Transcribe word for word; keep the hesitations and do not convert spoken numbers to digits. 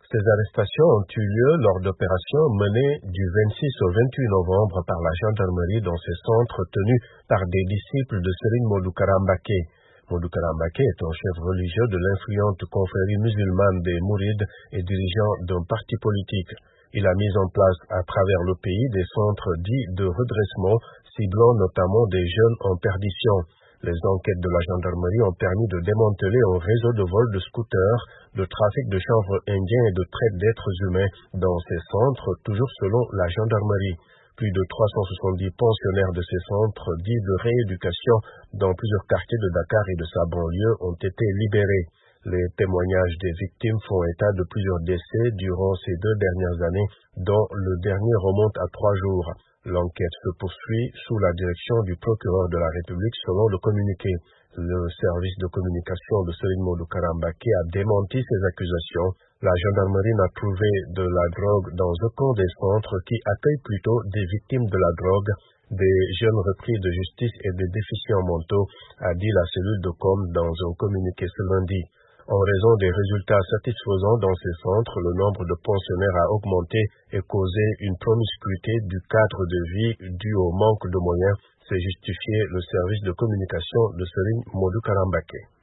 Ces arrestations ont eu lieu lors d'opérations menées du vingt-six au vingt-huit novembre par la gendarmerie dans ces centres tenus par des disciples de Serigne Modou Kara Mbacké. Modou Kara Mbacké est un chef religieux de l'influente confrérie musulmane des Mourides et dirigeant d'un parti politique. Il a mis en place à travers le pays des centres dits de redressement, ciblant notamment des jeunes en perdition. Les enquêtes de la gendarmerie ont permis de démanteler un réseau de vols de scooters, de trafic de chanvre indien et de traite d'êtres humains dans ces centres, toujours selon la gendarmerie. Plus de trois cent soixante-dix pensionnaires de ces centres dits de rééducation dans plusieurs quartiers de Dakar et de sa banlieue ont été libérés. Les témoignages des victimes font état de plusieurs décès durant ces deux dernières années, dont le dernier remonte à trois jours. L'enquête se poursuit sous la direction du procureur de la République selon le communiqué. Le service de communication de Serigne Modou Kara Mbacké a démenti ces accusations. La gendarmerie n'a trouvé de la drogue dans aucun des centres qui accueillent plutôt des victimes de la drogue, des jeunes repris de justice et des déficients mentaux, a dit la cellule de com dans un communiqué ce lundi. En raison des résultats satisfaisants dans ces centres, le nombre de pensionnaires a augmenté et causé une promiscuité du cadre de vie dû au manque de moyens, c'est justifié le service de communication de Serigne Modou Kara Mbacké.